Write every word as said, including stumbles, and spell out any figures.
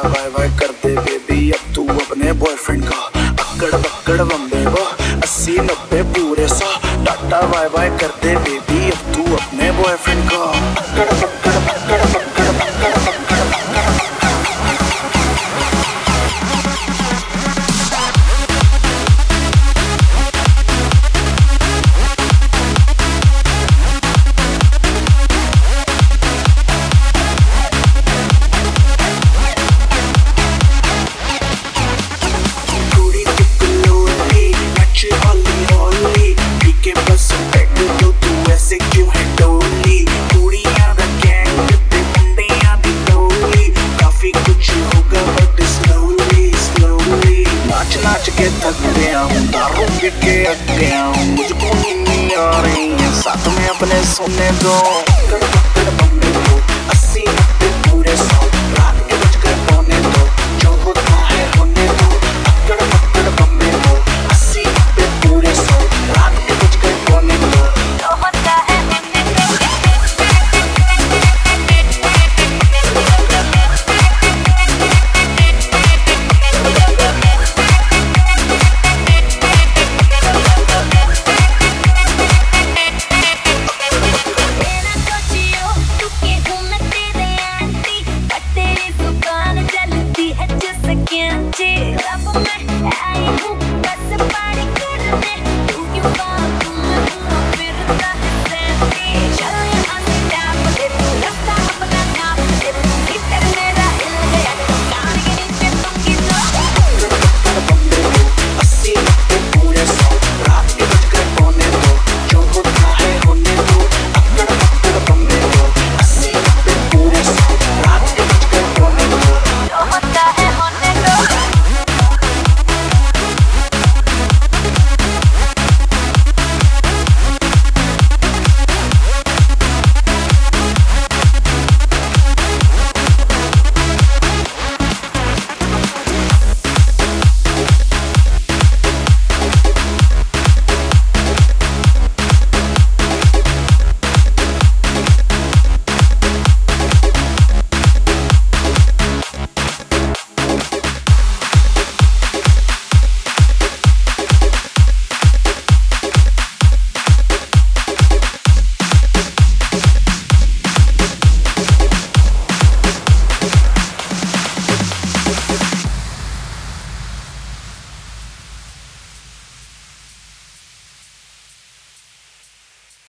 Y Y कर दे baby अब तू अपने बॉयफ्रेंड का। अक्कड़ बक्कड़ बम्बे वो अस्सी नब्बे पूरे सौ। टाटा वाई वाई कर दे बेबी अब तू अपने बॉयफ्रेंड का। अक्कड़ बक्कड़ बक्कड़ बक्कड़ बक्कड़ बक्कड़ बक्कड़। नाच के थक गया हूँ, दारू पी के अक गया हूँ, मुझको नींद नहीं आ रही है, साथ में अपने सोने दो।